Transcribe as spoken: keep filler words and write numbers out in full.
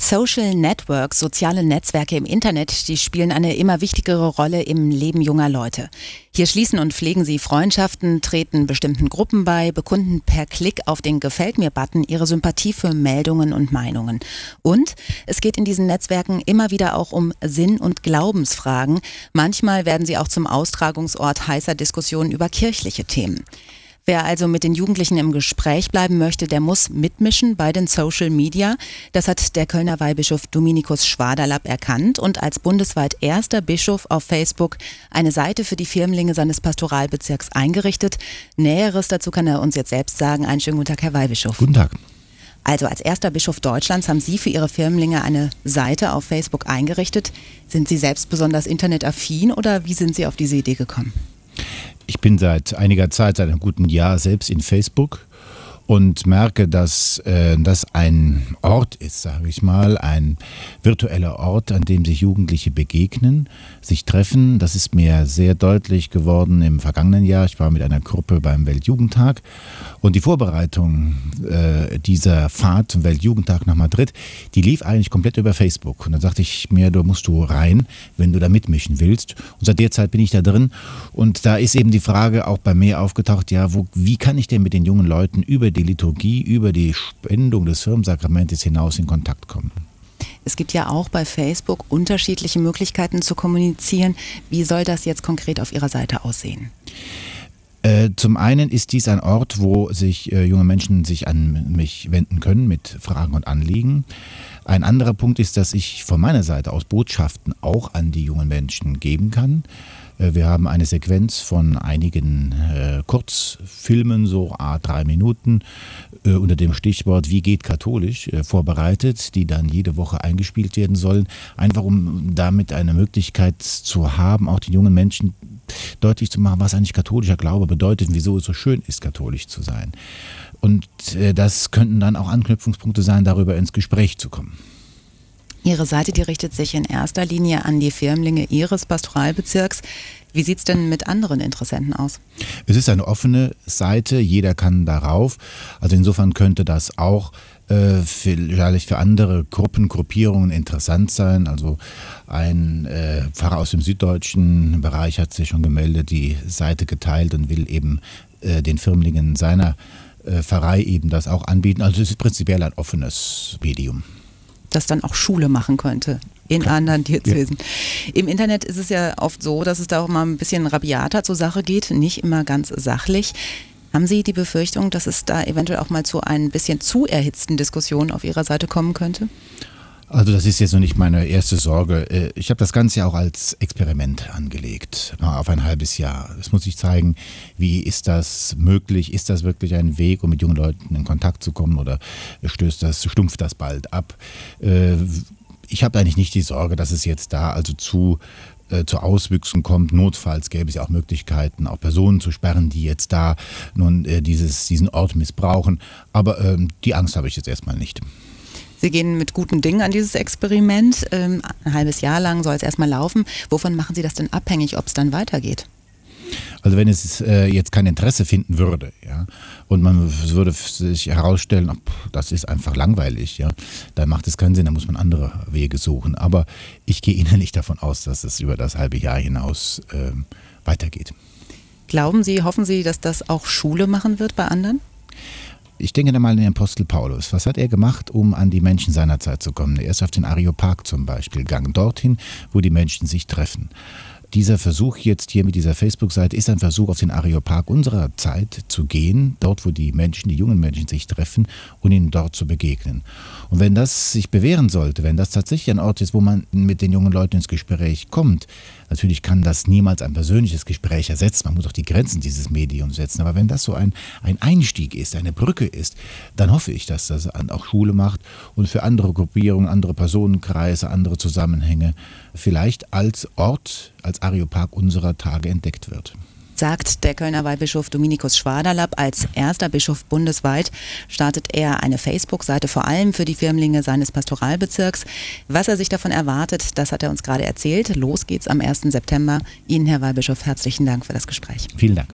Social Networks, soziale Netzwerke im Internet, die spielen eine immer wichtigere Rolle im Leben junger Leute. Hier schließen und pflegen sie Freundschaften, treten bestimmten Gruppen bei, bekunden per Klick auf den Gefällt-mir-Button ihre Sympathie für Meldungen und Meinungen. Und es geht in diesen Netzwerken immer wieder auch um Sinn- und Glaubensfragen. Manchmal werden sie auch zum Austragungsort heißer Diskussionen über kirchliche Themen. Wer also mit den Jugendlichen im Gespräch bleiben möchte, der muss mitmischen bei den Social Media. Das hat der Kölner Weihbischof Dominikus Schwaderlapp erkannt und als bundesweit erster Bischof auf Facebook eine Seite für die Firmlinge seines Pastoralbezirks eingerichtet. Näheres dazu kann er uns jetzt selbst sagen. Einen schönen guten Tag, Herr Weihbischof. Guten Tag. Also als erster Bischof Deutschlands haben Sie für Ihre Firmlinge eine Seite auf Facebook eingerichtet. Sind Sie selbst besonders internetaffin oder wie sind Sie auf diese Idee gekommen? Ich bin seit einiger Zeit, seit einem guten Jahr selbst in Facebook und merke, dass äh, das ein Ort ist, sage ich mal, ein virtueller Ort, an dem sich Jugendliche begegnen, sich treffen. Das ist mir sehr deutlich geworden im vergangenen Jahr. Ich war mit einer Gruppe beim Weltjugendtag und die Vorbereitung äh, dieser Fahrt zum Weltjugendtag nach Madrid, die lief eigentlich komplett über Facebook. Und dann sagte ich mir, da musst du rein, wenn du da mitmischen willst. Und seit der Zeit bin ich da drin und da ist eben die Frage auch bei mir aufgetaucht, ja, wo, wie kann ich denn mit den jungen Leuten über die Liturgie, über die Spendung des Firmensakramentes hinaus in Kontakt kommen? Es gibt ja auch bei Facebook unterschiedliche Möglichkeiten zu kommunizieren. Wie soll das jetzt konkret auf Ihrer Seite aussehen? Äh, zum einen ist dies ein Ort, wo sich äh, junge Menschen sich an mich wenden können mit Fragen und Anliegen. Ein anderer Punkt ist, dass ich von meiner Seite aus Botschaften auch an die jungen Menschen geben kann. Wir haben eine Sequenz von einigen äh, Kurzfilmen, so a drei Minuten, äh, unter dem Stichwort Wie geht katholisch, äh, vorbereitet, die dann jede Woche eingespielt werden sollen, einfach um damit eine Möglichkeit zu haben, auch den jungen Menschen deutlich zu machen, was eigentlich katholischer Glaube bedeutet und wieso es so schön ist, katholisch zu sein. Und äh, das könnten dann auch Anknüpfungspunkte sein, darüber ins Gespräch zu kommen. Ihre Seite, die richtet sich in erster Linie an die Firmlinge Ihres Pastoralbezirks. Wie sieht es denn mit anderen Interessenten aus? Es ist eine offene Seite, jeder kann darauf. Also insofern könnte das auch äh, vielleicht für andere Gruppen, Gruppierungen interessant sein. Also ein äh, Pfarrer aus dem süddeutschen Bereich hat sich schon gemeldet, die Seite geteilt und will eben äh, den Firmlingen seiner äh, Pfarrei eben das auch anbieten. Also es ist prinzipiell ein offenes Medium. Das dann auch Schule machen könnte in Klar. anderen Diözesen. Ja. Im Internet ist es ja oft so, dass es da auch mal ein bisschen rabiater zur Sache geht, nicht immer ganz sachlich. Haben Sie die Befürchtung, dass es da eventuell auch mal zu ein bisschen zu erhitzten Diskussionen auf Ihrer Seite kommen könnte? Also das ist jetzt noch nicht meine erste Sorge. Ich habe das Ganze ja auch als Experiment angelegt, auf ein halbes Jahr. Es muss sich zeigen, wie ist das möglich? Ist das wirklich ein Weg, um mit jungen Leuten in Kontakt zu kommen oder stößt das, stumpft das bald ab? Ich habe eigentlich nicht die Sorge, dass es jetzt da also zu zu Auswüchsen kommt. Notfalls gäbe es ja auch Möglichkeiten, auch Personen zu sperren, die jetzt da nun dieses, diesen Ort missbrauchen. Aber ähm, die Angst habe ich jetzt erstmal nicht. Sie gehen mit guten Dingen an dieses Experiment. Ähm, ein halbes Jahr lang soll es erstmal laufen. Wovon machen Sie das denn abhängig, ob es dann weitergeht? Also wenn es äh, jetzt kein Interesse finden würde, ja, und man würde sich herausstellen, ach, das ist einfach langweilig, ja, dann macht es keinen Sinn, dann muss man andere Wege suchen. Aber ich gehe innerlich davon aus, dass es über das halbe Jahr hinaus äh, weitergeht. Glauben Sie, hoffen Sie, dass das auch Schule machen wird bei anderen? Ich denke da mal an den Apostel Paulus. Was hat er gemacht, um an die Menschen seiner Zeit zu kommen? Er ist auf den Areopag zum Beispiel gegangen, dorthin, wo die Menschen sich treffen. Dieser Versuch jetzt hier mit dieser Facebook-Seite ist ein Versuch, auf den Areopag unserer Zeit zu gehen, dort, wo die Menschen, die jungen Menschen sich treffen und ihnen dort zu begegnen. Und wenn das sich bewähren sollte, wenn das tatsächlich ein Ort ist, wo man mit den jungen Leuten ins Gespräch kommt, natürlich kann das niemals ein persönliches Gespräch ersetzen, man muss auch die Grenzen dieses Mediums setzen, aber wenn das so ein, ein Einstieg ist, eine Brücke ist, dann hoffe ich, dass das auch Schule macht und für andere Gruppierungen, andere Personenkreise, andere Zusammenhänge vielleicht als Ort, als Areopag unserer Tage entdeckt wird. Sagt der Kölner Weihbischof Dominikus Schwaderlapp. Als erster Bischof bundesweit startet er eine Facebook-Seite vor allem für die Firmlinge seines Pastoralbezirks. Was er sich davon erwartet, das hat er uns gerade erzählt. Los geht's am ersten September. Ihnen, Herr Weihbischof, herzlichen Dank für das Gespräch. Vielen Dank.